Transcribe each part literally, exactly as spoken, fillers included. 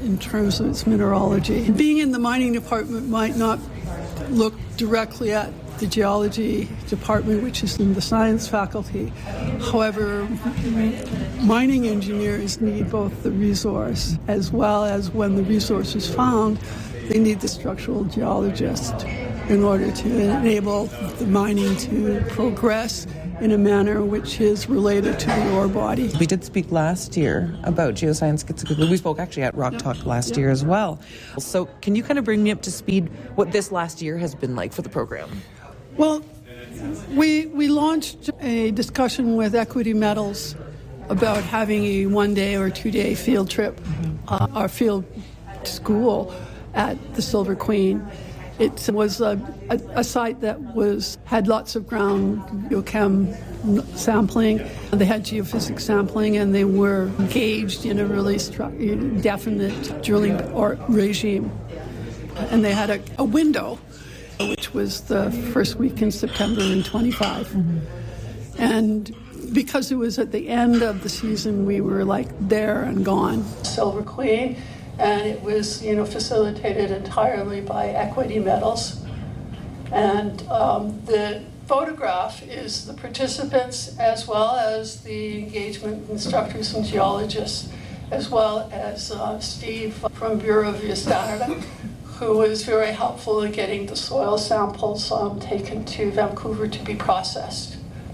in terms of its mineralogy. Being in the mining department might not look directly at the geology department, which is in the science faculty. However, mining engineers need both the resource as well as, when the resource is found, they need the structural geologist in order to enable the mining to progress in a manner which is related to the ore body. We did speak last year about geoscience Kitsikuli. We spoke actually at Rock yep. Talk last yep. year as well. So can you kind of bring me up to speed what this last year has been like for the program? Well, we we launched a discussion with Equity Metals about having a one-day or two-day field trip, mm-hmm. uh, our field school at the Silver Queen. It was a, a, a site that was had lots of ground geochem sampling. They had geophysics sampling, and they were engaged in a really stru- definite drilling or regime. And they had a, a window, which was the first week in September in twenty-five. Mm-hmm. And because it was at the end of the season, we were like there and gone. Silver Queen. And it was, you know, facilitated entirely by Equity Metals. And um, the photograph is the participants as well as the engagement instructors and geologists, as well as uh, Steve from Bureau of Geostat, who was very helpful in getting the soil samples um, taken to Vancouver to be processed.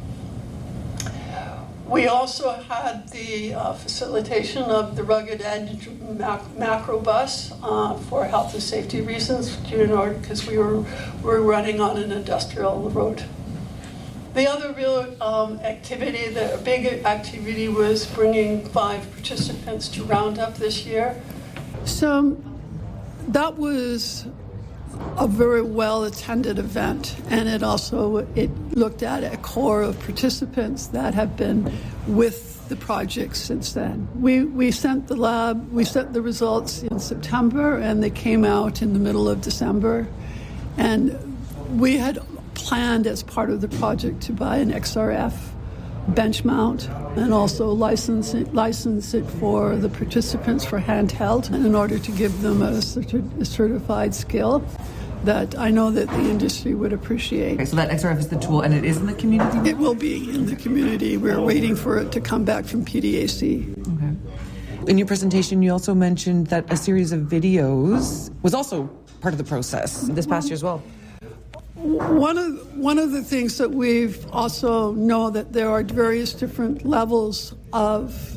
We also had the uh, facilitation of the Rugged Edge mac- macro bus uh, for health and safety reasons, because we were, were running on an industrial road. The other real um, activity, the big activity, was bringing five participants to Roundup this year. So that was a very well-attended event, and it also it looked at a core of participants that have been with the project since then. We we sent the lab, we sent the results in September, and they came out in the middle of December, and we had planned as part of the project to buy an X R F bench mount and also license it, license it for the participants for handheld in order to give them a, certi- a certified skill that I know that the industry would appreciate. Okay, so that X R F is the tool, and it is in the community? It will be in the community. We're waiting for it to come back from P D A C. Okay. In your presentation, you also mentioned that a series of videos was also part of the process this past year as well. One of one of the things that we've also know that there are various different levels of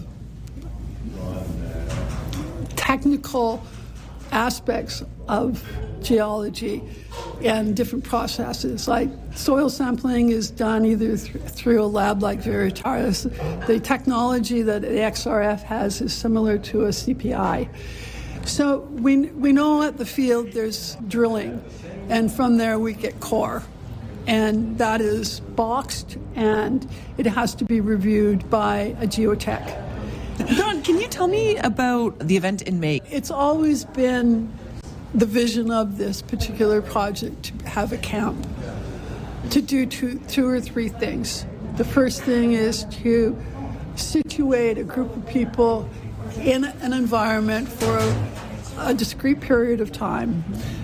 technical aspects of geology and different processes. Like soil sampling is done either th- through a lab like Veritas. The technology that the X R F has is similar to a C P I. So we we know at the field there's drilling, and from there we get core, and that is boxed, and it has to be reviewed by a geotech. Dawn, can you tell me about the event in May? It's always been the vision of this particular project to have a camp, to do two, two or three things. The first thing is to situate a group of people in an environment for a, a discrete period of time.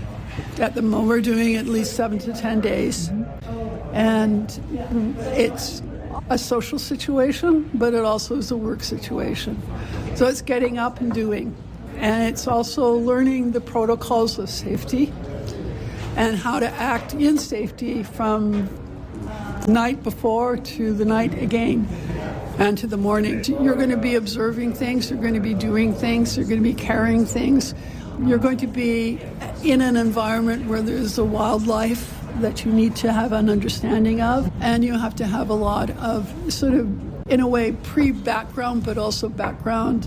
At the moment, we're doing at least seven to ten days. And it's a social situation, but it also is a work situation. So it's getting up and doing. And it's also learning the protocols of safety and how to act in safety from the night before to the night again and to the morning. You're going to be observing things, you're going to be doing things, you're going to be carrying things. You're going to be in an environment where there's a wildlife that you need to have an understanding of, and you have to have a lot of sort of, in a way, pre-background, but also background,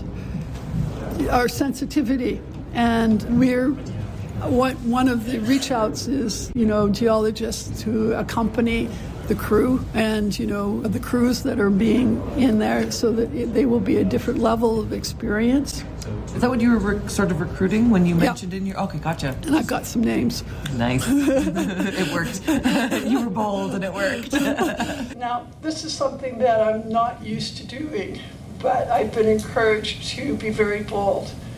our sensitivity. And we're, what, one of the reach-outs is, you know, geologists to accompany the crew and, you know, the crews that are being in there so that it, they will be a different level of experience. Is that what you were re- sort of recruiting when you mentioned yeah. in your... Okay, gotcha. And I've got some names. Nice. It worked. You were bold and it worked. Now, this is something that I'm not used to doing, but I've been encouraged to be very bold.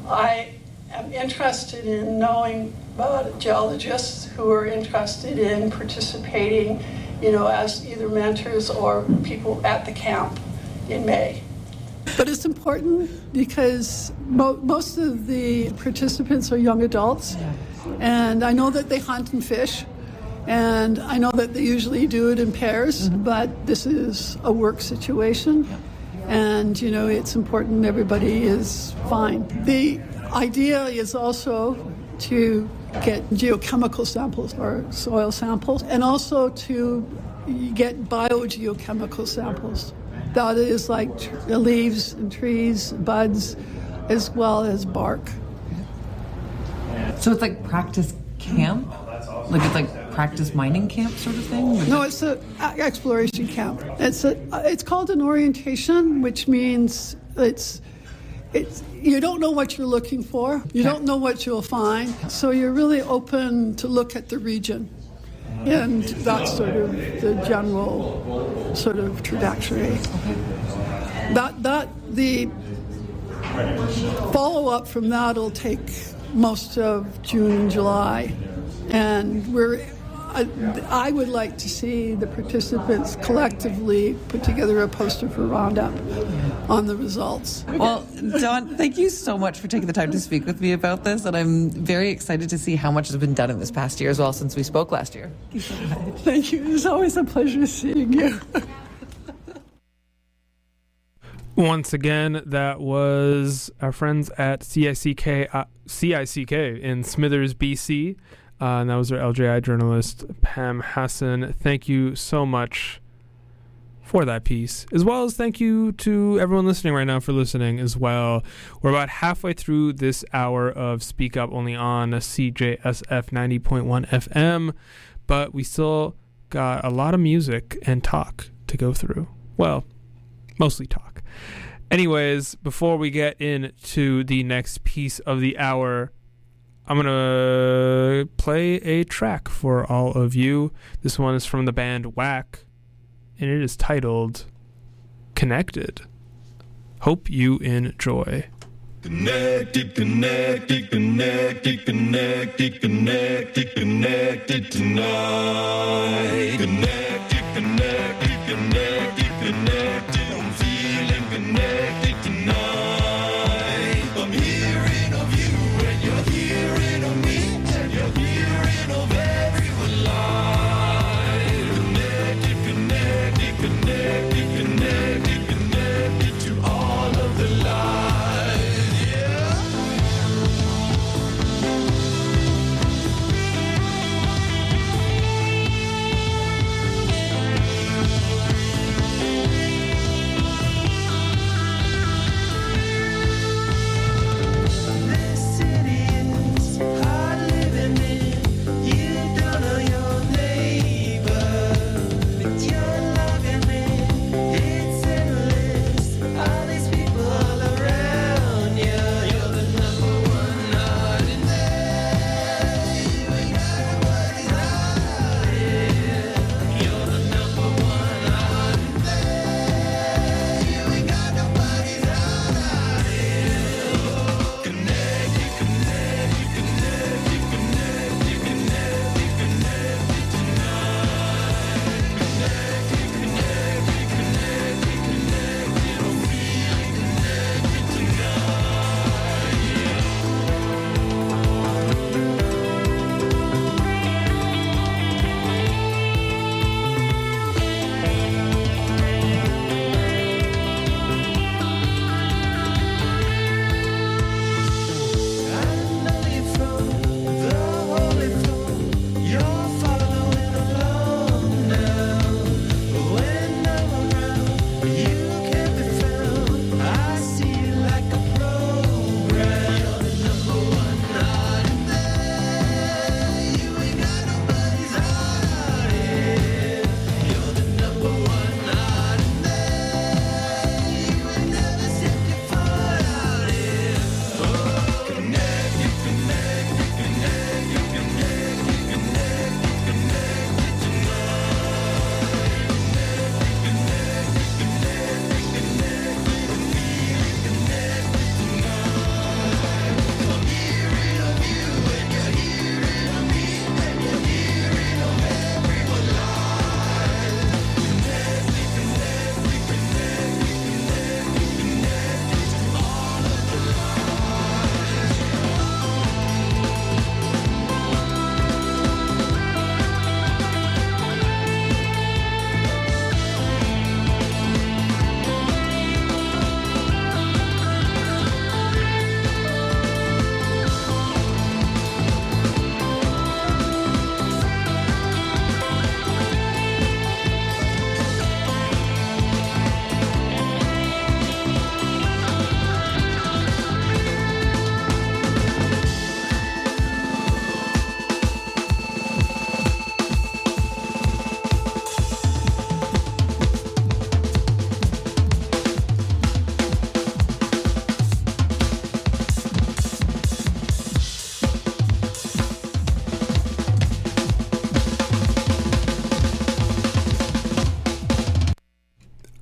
I am interested in knowing about geologists who are interested in participating, you know, as either mentors or people at the camp in May. But it's important because mo- most of the participants are young adults, and I know that they hunt and fish, and I know that they usually do it in pairs, mm-hmm. but this is a work situation, and, you know, it's important everybody is fine. The idea is also to get geochemical samples or soil samples, and also to get biogeochemical samples. That is like tr- leaves and trees, buds, as well as bark. So it's like practice camp? Like it's like practice mining camp sort of thing? No, it's an exploration camp. It's a, it's called an orientation, which means it's it's you don't know what you're looking for. You don't know what you'll find. So you're really open to look at the region. And that's sort of the general sort of trajectory. That that the follow-up from that will take most of June and July, and we're. I, I would like to see the participants collectively put together a poster for Roundup on the results. Well, Dawn, thank you so much for taking the time to speak with me about this, and I'm very excited to see how much has been done in this past year as well since we spoke last year. Thank you so much. Thank you. It's always a pleasure seeing you. Once again, that was our friends at C I C K, uh, C I C K in Smithers, B C. Uh, and that was our L J I journalist, Pam Hassan. Thank you so much for that piece, as well as thank you to everyone listening right now for listening as well. We're about halfway through this hour of Speak Up, only on C J S F ninety point one F M, but we still got a lot of music and talk to go through. Well, mostly talk. Anyways, before we get into the next piece of the hour, I'm going to play a track for all of you. This one is from the band Whack, and it is titled Connected. Hope you enjoy. Connected, connected, connected, connected, connected, connected tonight. Connected, connected, connected, connected. I'm feeling connected tonight. I'm hearing of you and you're hearing of me and you're hearing of everyone live. Connected, connected, connected, connected, connected to all of the lives.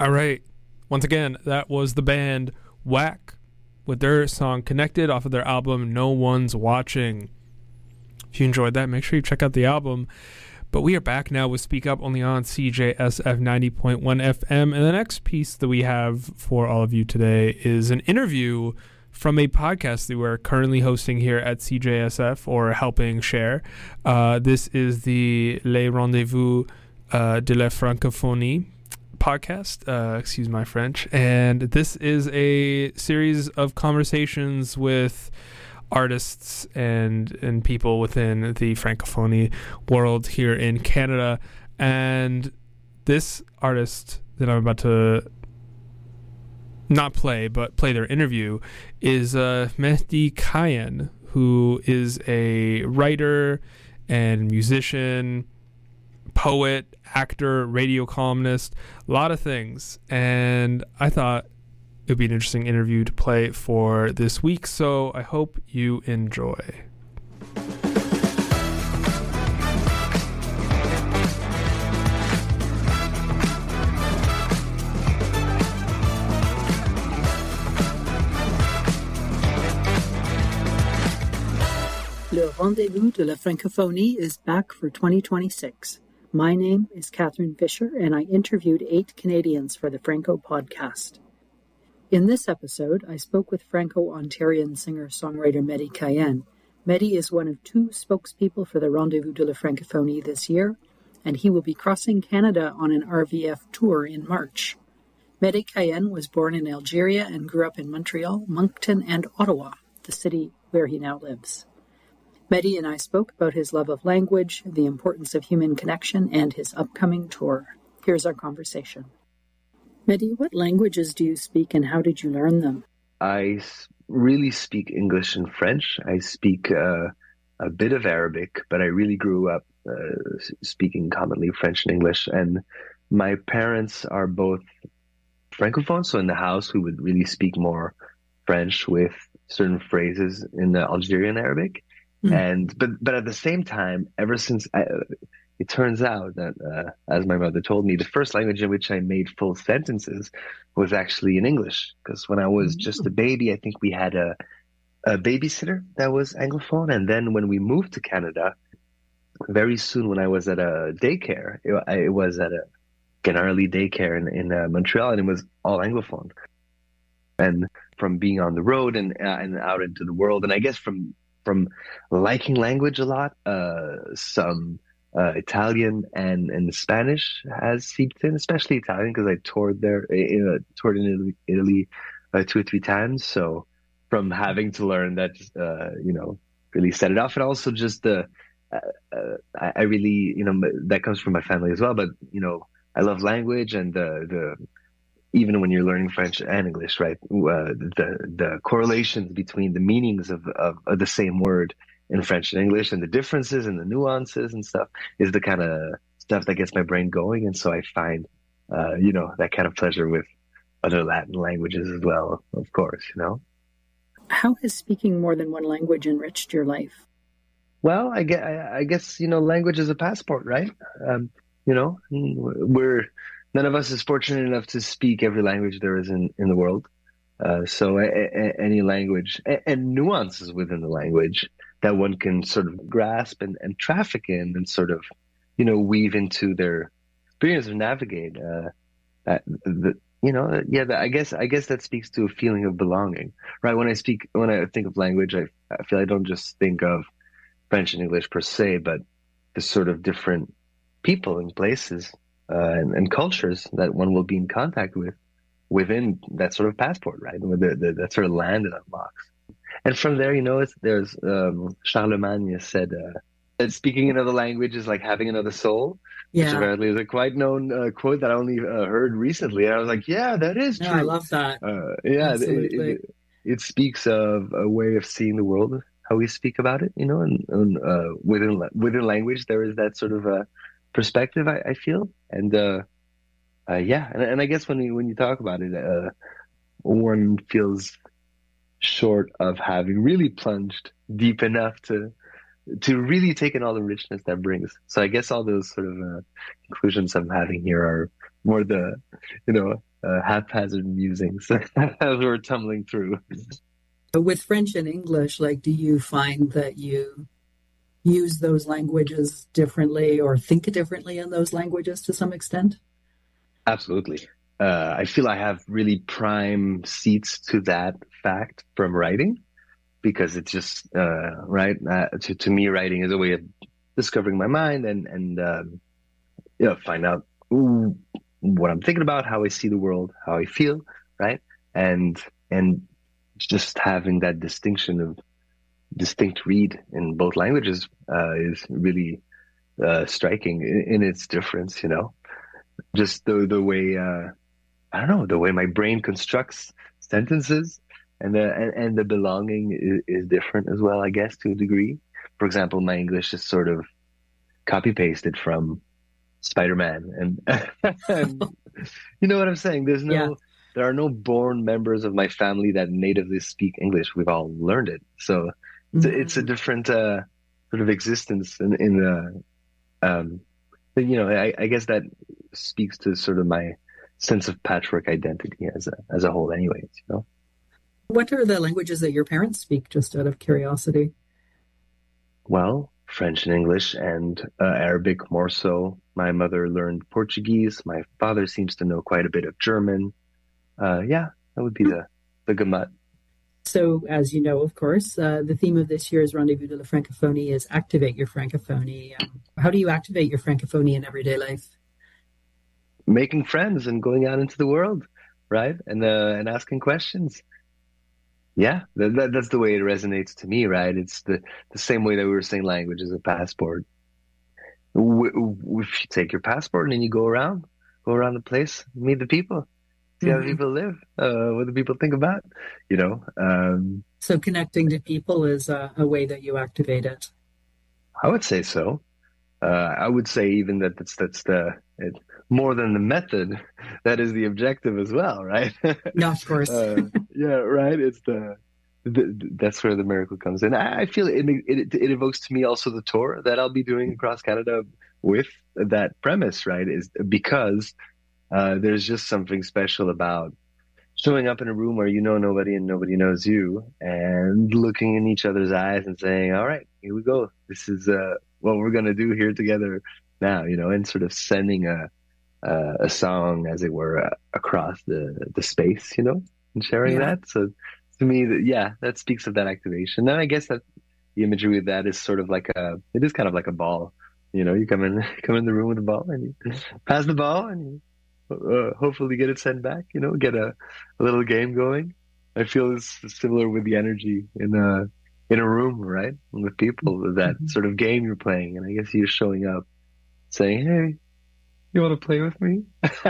All right. Once again, that was the band Whack with their song Connected off of their album No One's Watching. If you enjoyed that, make sure you check out the album. But we are back now with Speak Up, only on C J S F ninety point one F M. And the next piece that we have for all of you today is an interview from a podcast that we're currently hosting here at C J S F, or helping share. Uh, this is the Les Rendezvous uh, de la Francophonie podcast, uh, excuse my French. And this is a series of conversations with artists and and people within the Francophonie world here in Canada. And this artist that I'm about to not play, but play their interview, is uh, Mehdi Kayan, who is a writer and musician, poet, actor, radio columnist, a lot of things. And I thought it would be an interesting interview to play for this week, so I hope you enjoy. Le Rendezvous de la Francophonie is back for twenty twenty-six. My name is Catherine Fisher, and I interviewed eight Canadians for the Franco podcast. In this episode, I spoke with Franco-Ontarian singer-songwriter Mehdi Kayan. Mehdi is one of two spokespeople for the Rendezvous de la Francophonie this year, and he will be crossing Canada on an R V F tour in March. Mehdi Kayan was born in Algeria and grew up in Montreal, Moncton, and Ottawa, the city where he now lives. Mehdi and I spoke about his love of language, the importance of human connection, and his upcoming tour. Here's our conversation. Mehdi, what languages do you speak and how did you learn them? I really speak English and French. I speak uh, a bit of Arabic, but I really grew up uh, speaking commonly French and English. And my parents are both Francophones, so in the house we would really speak more French with certain phrases in the Algerian Arabic. Mm. And but but at the same time, ever since I, it turns out that, uh, as my mother told me, the first language in which I made full sentences was actually in English. Because when I was just a baby, I think we had a, a babysitter that was Anglophone. And then when we moved to Canada, very soon when I was at a daycare, it, it was at a, an early daycare in, in uh, Montreal, and it was all Anglophone. And from being on the road and, uh, and out into the world, and I guess from from liking language a lot, uh, some uh, Italian and, and Spanish has seeped in, especially Italian, because I toured there, uh, toured in Italy, Italy uh, two or three times. So from having to learn that, uh, you know, really set it off. And also just the, uh, uh, I, I really, you know, that comes from my family as well. But, you know, I love language, and the, the even when you're learning French and English, right, uh, the the correlations between the meanings of, of, of the same word in French and English, and the differences and the nuances and stuff, is the kind of stuff that gets my brain going. And so I find, uh, you know, that kind of pleasure with other Latin languages as well, of course, you know. How has speaking more than one language enriched your life? Well, I guess, I guess you know, language is a passport, right? Um, you know, we're... None of us is fortunate enough to speak every language there is in, in the world. Uh, so a, a, any language a, and nuances within the language that one can sort of grasp and, and traffic in and sort of, you know, weave into their experience or navigate. Uh, that, the, you know, yeah, the, I guess I guess that speaks to a feeling of belonging, right? When I speak, when I think of language, I, I feel I don't just think of French and English per se, but the sort of different people and places. Uh, and, and cultures that one will be in contact with within that sort of passport, right? With the, the, that sort of land it unlocks. And from there, you know, it's, there's um, Charlemagne said uh, that speaking another language is like having another soul, yeah. which apparently is a quite known uh, quote that I only uh, heard recently. And I was like, yeah, that is true. Yeah, I love that. Uh, yeah, it, it, it speaks of a way of seeing the world, how we speak about it, you know, and, and uh, within within language, there is that sort of a perspective, I, I feel. And uh, uh, yeah, and, and I guess when you, when you talk about it, uh, one feels short of having really plunged deep enough to to really take in all the richness that brings. So I guess all those sort of uh, conclusions I'm having here are more the, you know, uh, haphazard musings as we're tumbling through. But with French and English, like, do you find that you use those languages differently or think differently in those languages to some extent? Absolutely. Uh, I feel I have really prime seats to that fact from writing, because it's just, uh, right, uh, to, to me, writing is a way of discovering my mind and, and um, you know, find out ooh, what I'm thinking about, how I see the world, how I feel, right? And and just having that distinction of distinct read in both languages uh, is really uh, striking in, in its difference, you know? Just the, the way, uh, I don't know, the way my brain constructs sentences and the, and, and the belonging is, is different as well, I guess, to a degree. For example, my English is sort of copy-pasted from Spider-Man. And, and you know what I'm saying? There's no, yeah. There are no born members of my family that natively speak English. We've all learned it. So mm-hmm. it's, it's a different uh, sort of existence in, in the, um, but, you know, I, I guess that speaks to sort of my sense of patchwork identity as a, as a whole anyways, you know? What are the languages that your parents speak, just out of curiosity? Well, French and English, and uh, Arabic more so. My mother learned Portuguese. My father seems to know quite a bit of German. Uh, yeah, that would be the, the gamut. So, as you know, of course, uh, the theme of this year's Rendezvous de la Francophonie is Activate Your Francophonie. Um, how do you activate your Francophonie in everyday life? Making friends and going out into the world, right? And uh, and asking questions. Yeah, that, that, that's the way it resonates to me, right? It's the, the same way that we were saying language is a passport. If you take your passport and then you go around, go around the place, meet the people, see mm-hmm. how people live, uh, what do people think about, you know? Um, so connecting to people is a, a way that you activate it. I would say so. Uh, I would say even that that's, that's the, it, more than the method, that is the objective as well, right? No, of course. uh, yeah, right. It's the, the, that's where the miracle comes in. I, I feel it, it, it evokes to me also the tour that I'll be doing across Canada with that premise, right? Is because uh, there's just something special about showing up in a room where you know nobody and nobody knows you, and looking in each other's eyes and saying, all right, here we go. This is uh, what we're going to do here together now, you know, and sort of sending a, uh, a song, as it were, uh, across the, the space, you know, and sharing yeah. that. So to me, that, yeah, that speaks of that activation. And I guess that the imagery of that is sort of like a, it is kind of like a ball, you know, you come in, come in the room with a ball and you pass the ball and you uh, hopefully get it sent back, you know, get a, a little game going. I feel it's similar with the energy in a, in a room, right? With people, with that mm-hmm. sort of game you're playing. And I guess you're showing up saying, hey, you want to play with me?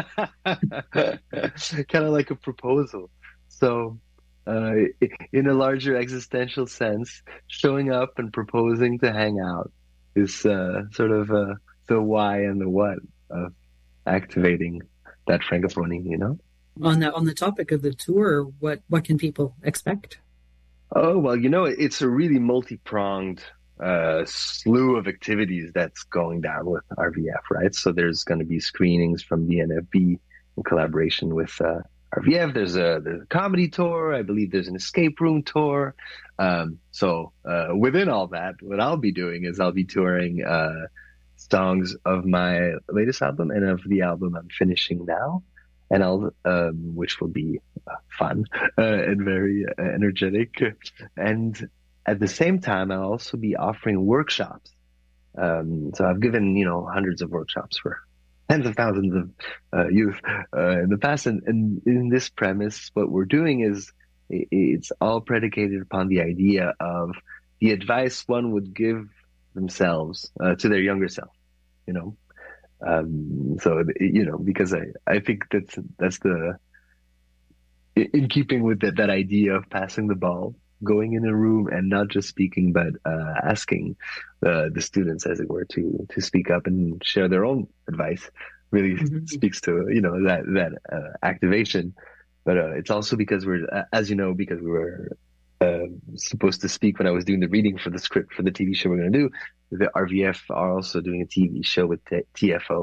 Kind of like a proposal. So uh, in a larger existential sense, showing up and proposing to hang out is uh, sort of uh, the why and the what of activating that Francophonie, you know? On the, on the topic of the tour, what, what can people expect? Oh, well, you know, it's a really multi-pronged uh, slew of activities that's going down with R V F, right? So there's going to be screenings from the N F B in collaboration with uh, R V F. There's a, there's a comedy tour. I believe there's an escape room tour. Um, so uh, within all that, what I'll be doing is I'll be touring uh, songs of my latest album and of the album I'm finishing now. And I'll, um, which will be uh, fun uh, and very uh, energetic. And at the same time, I'll also be offering workshops. Um, so I've given, you know, hundreds of workshops for tens of thousands of uh, youth uh, in the past. And, and in this premise, what we're doing is it's all predicated upon the idea of the advice one would give themselves uh, to their younger self, you know. Um, so, you know, because I, I think that's, that's the, in keeping with that, that idea of passing the ball, going in a room and not just speaking, but, uh, asking, uh, the students, as it were, to, to speak up and share their own advice really mm-hmm. speaks to, you know, that, that, uh, activation. But, uh, it's also because we're, as you know, because we were, uh, supposed to speak when I was doing the reading for the script for the T V show we're going to do. The R V F are also doing a T V show with T F O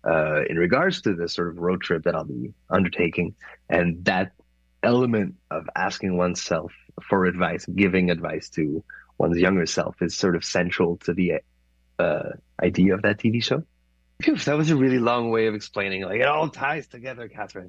uh, in regards to this sort of road trip that I'll be undertaking. And that element of asking oneself for advice, giving advice to one's younger self is sort of central to the uh, idea of that T V show. Phew, that was a really long way of explaining. Like, it all ties together, Catherine.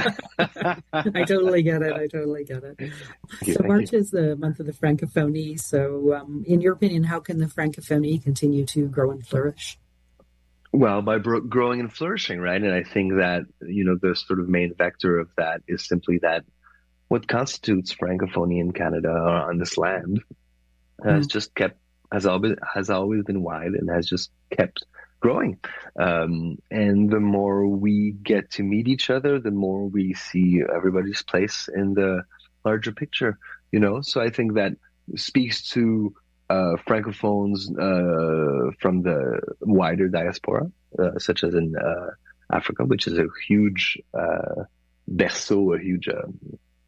I totally get it. I totally get it. You, so March you. is the month of the Francophonie. So um, in your opinion, how can the Francophonie continue to grow and flourish? Well, by bro- growing and flourishing, right? And I think that, you know, the sort of main vector of that is simply that what constitutes Francophonie in Canada or on this land has mm. just kept, has always, has always been wide and has just kept growing. Um, and the more we get to meet each other, the more we see everybody's place in the larger picture, you know? So I think that speaks to uh, Francophones uh, from the wider diaspora, uh, such as in uh, Africa, which is a huge uh, berceau, a huge, um,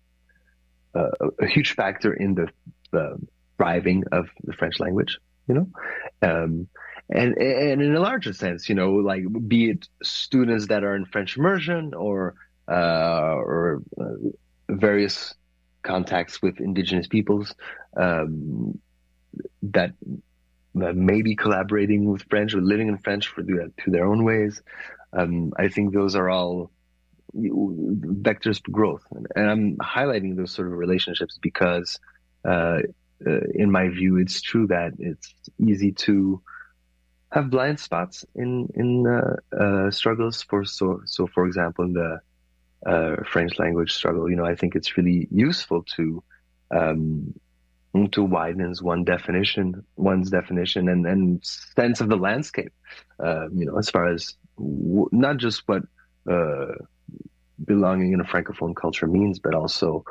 uh, a huge factor in the, the thriving of the French language, you know? Um, And, and in a larger sense, you know, like be it students that are in French immersion or uh, or uh, various contacts with indigenous peoples um, that may be collaborating with French or living in French for the, through their own ways. Um, I think those are all vectors for growth. And I'm highlighting those sort of relationships because, uh, uh, in my view, it's true that it's easy to have blind spots in in uh, uh, struggles for so so for example in the uh, French language struggle, you know, I think it's really useful to um, to widen one definition one's definition and, and sense of the landscape, uh, you know, as far as w- not just what uh, belonging in a Francophone culture means, but also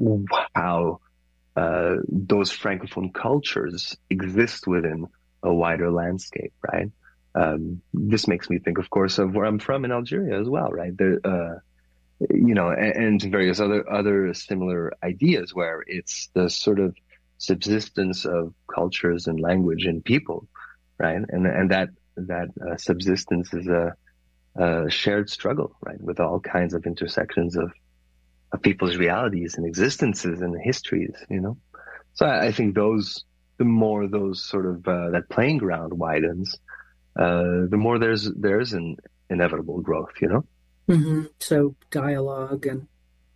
how uh, those Francophone cultures exist within a wider landscape, right? Um, this makes me think, of course, of where I'm from in Algeria as well, right? There, uh, you know, and, and various other other similar ideas where it's the sort of subsistence of cultures and language and people, right? And and that that uh, subsistence is a, a shared struggle, right, with all kinds of intersections of of people's realities and existences and histories, you know. So I, I think those. The more those sort of uh, that playing ground widens, uh, the more there's there's an inevitable growth, you know. Mm-hmm. So dialogue and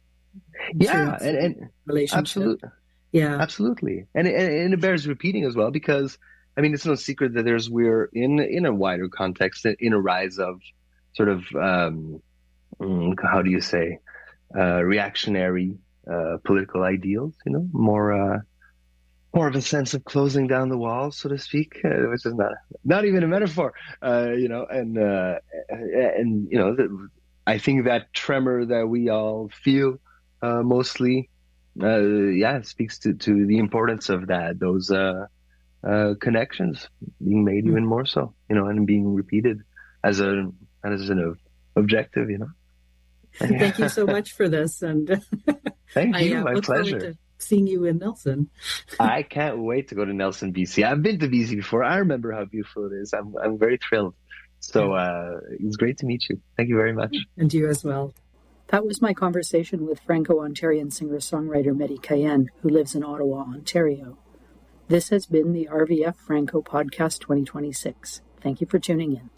yeah, and, and relationship, absolutely, yeah, absolutely, and, and and it bears repeating as well because I mean it's no secret that there's we're in in a wider context in a rise of sort of um, how do you say uh, reactionary uh, political ideals, you know, more. Uh, More of a sense of closing down the walls, so to speak, uh, which is not not even a metaphor, uh, you know. And uh, and you know, the, I think that tremor that we all feel, uh, mostly, uh, yeah, speaks to, to the importance of that. Those uh, uh, connections being made even more so, you know, and being repeated as a as an objective, you know. Yeah. Thank you so much for this, and thank you, I, uh, my look pleasure. forward to seeing you in Nelson. I can't wait to go to Nelson, B C. I've been to B C before. I remember how beautiful it is. I'm I'm very thrilled. So uh, it's great to meet you. Thank you very much. And you as well. That was my conversation with Franco-Ontarian singer-songwriter Mehdi Cayenne, who lives in Ottawa, Ontario. This has been the R V F Franco Podcast twenty twenty-six. Thank you for tuning in.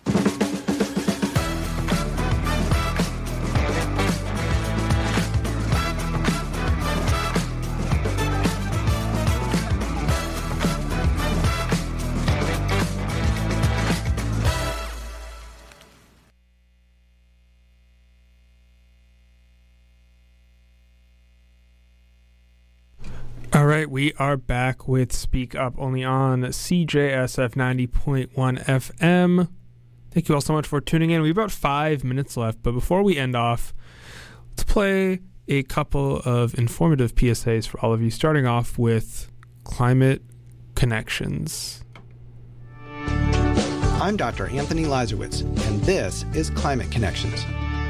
All right, we are back with Speak Up, only on C J S F ninety point one F M. Thank you all so much for tuning in. We have about five minutes left, but before we end off, let's play a couple of informative P S As for all of you, starting off with Climate Connections. I'm Doctor Anthony Lazarowitz, and this is Climate Connections.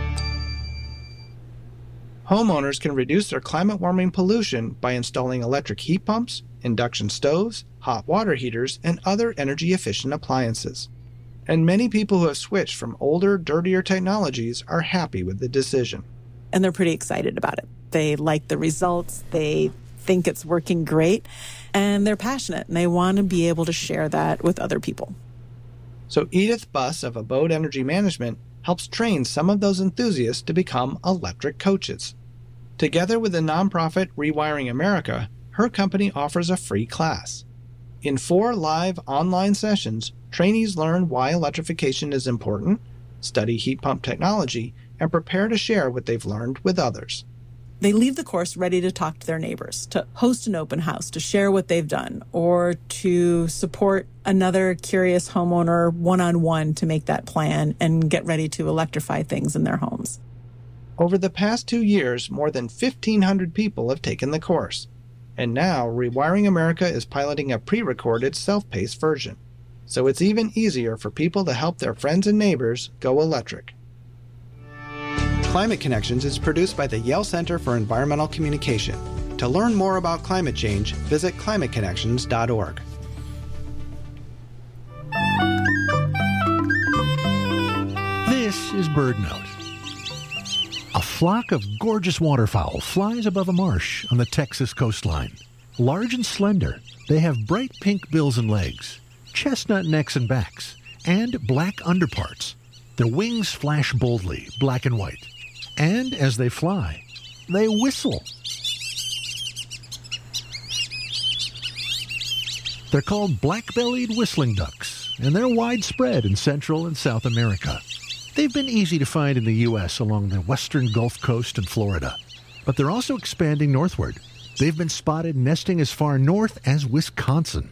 Homeowners can reduce their climate warming pollution by installing electric heat pumps, induction stoves, hot water heaters, and other energy-efficient appliances. And many people who have switched from older, dirtier technologies are happy with the decision. And they're pretty excited about it. They like the results. They think it's working great. And they're passionate, and they want to be able to share that with other people. So Edith Buss of Abode Energy Management helps train some of those enthusiasts to become electric coaches. Together with the nonprofit Rewiring America, her company offers a free class. In four live online sessions, trainees learn why electrification is important, study heat pump technology, and prepare to share what they've learned with others. They leave the course ready to talk to their neighbors, to host an open house, to share what they've done, or to support another curious homeowner one-on-one to make that plan and get ready to electrify things in their homes. Over the past two years, more than fifteen hundred people have taken the course. And now, Rewiring America is piloting a pre-recorded self-paced version. So it's even easier for people to help their friends and neighbors go electric. Climate Connections is produced by the Yale Center for Environmental Communication. To learn more about climate change, visit climate connections dot org. This is BirdNote. A flock of gorgeous waterfowl flies above a marsh on the Texas coastline. Large and slender, they have bright pink bills and legs, chestnut necks and backs, and black underparts. Their wings flash boldly, black and white. And as they fly, they whistle. They're called black-bellied whistling ducks, and they're widespread in Central and South America. They've been easy to find in the U S along the western Gulf Coast and Florida, but they're also expanding northward. They've been spotted nesting as far north as Wisconsin.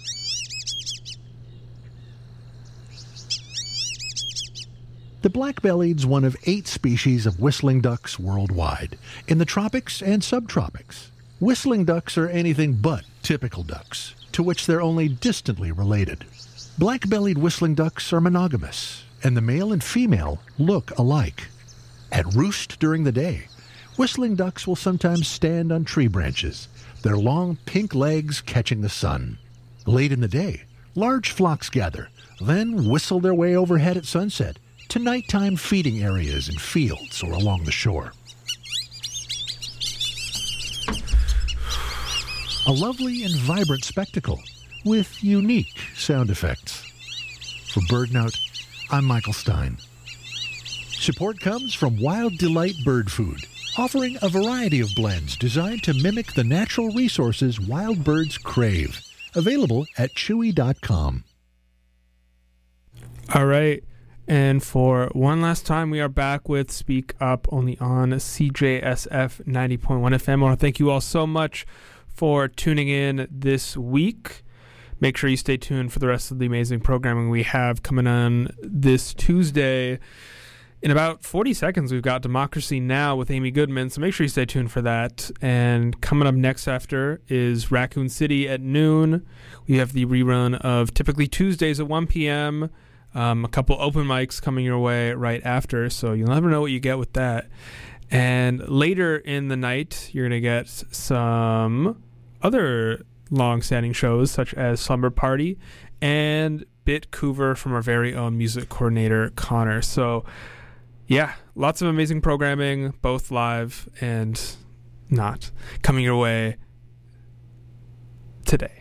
The black-bellied's one of eight species of whistling ducks worldwide, in the tropics and subtropics. Whistling ducks are anything but typical ducks, to which they're only distantly related. Black-bellied whistling ducks are monogamous, and the male and female look alike. At roost during the day, whistling ducks will sometimes stand on tree branches, their long pink legs catching the sun. Late in the day, large flocks gather, then whistle their way overhead at sunset to nighttime feeding areas in fields or along the shore. A lovely and vibrant spectacle with unique sound effects. For BirdNote, I'm Michael Stein. Support comes from Wild Delight Bird Food, offering a variety of blends designed to mimic the natural resources wild birds crave. Available at chewy dot com. All right. And for one last time, we are back with Speak Up, only on C J S F ninety point one F M. I want to thank you all so much for tuning in this week. Make sure you stay tuned for the rest of the amazing programming we have coming on this Tuesday. In about forty seconds, we've got Democracy Now! With Amy Goodman, so make sure you stay tuned for that. And coming up next after is Raccoon City at noon. We have the rerun of Typically Tuesdays at one p.m., Um, a couple open mics coming your way right after, so you'll never know what you get with that. And later in the night, you're going to get some other long-standing shows, such as Slumber Party and Bit Coover from our very own music coordinator, Connor. So, yeah, lots of amazing programming, both live and not, coming your way today.